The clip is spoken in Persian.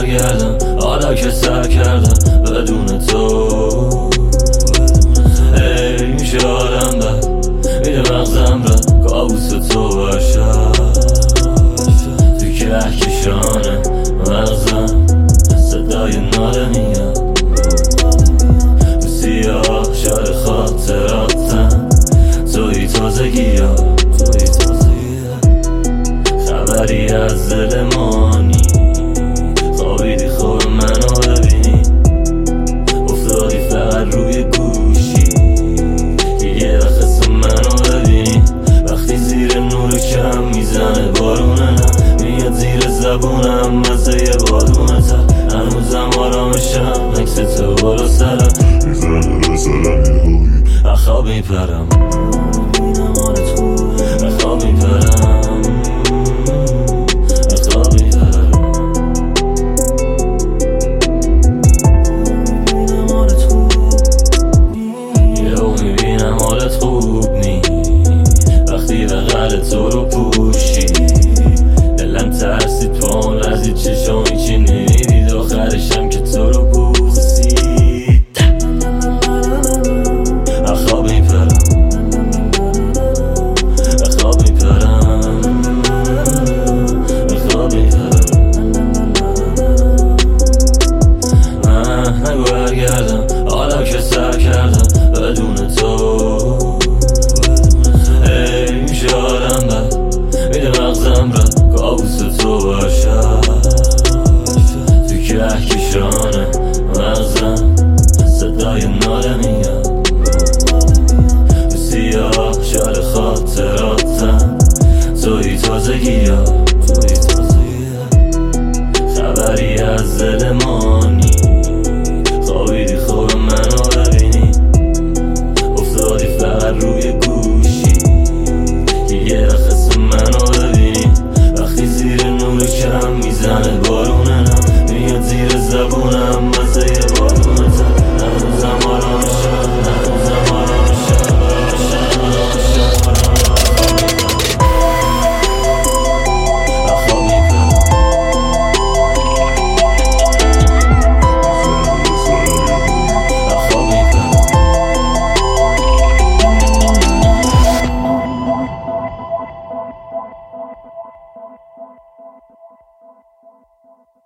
برگردم حالا که سر کردم بدون تو. ای میشه آدم بد میده مغزم رد کابوس تو باشم تو کهکشان مغزم صدای ناله میاد تو سیاه شار خاطراتم توی تازگی ها خبری از دلمانی خوابیدی خواب منو ببینی افتادی فقط روی گوشی یه وقت اسم منو ببینی وقتی زیر نور کم میزنه بارونه نه میاد زیر زبونم مزه بادونه تر هنوزم آرامشم عکس تو بالا سرم میزنه رسالم یه هوی اخواب میپرم اخواب میپرم تو رو پوشی دلم ترسید تو اون لحظی چشامی چی نمیدید آخرشم که تو رو بوسید اخواب میپرم اخواب میپرم اخواب میپرم نگو برگردم حالا که سر کردم بدون تو. مغزم را کابوس تو باشم تو کهکشان مغزم صدای ناله میاد تو سیاه شار خاطراتم توی تازگی ها خبری از دل ما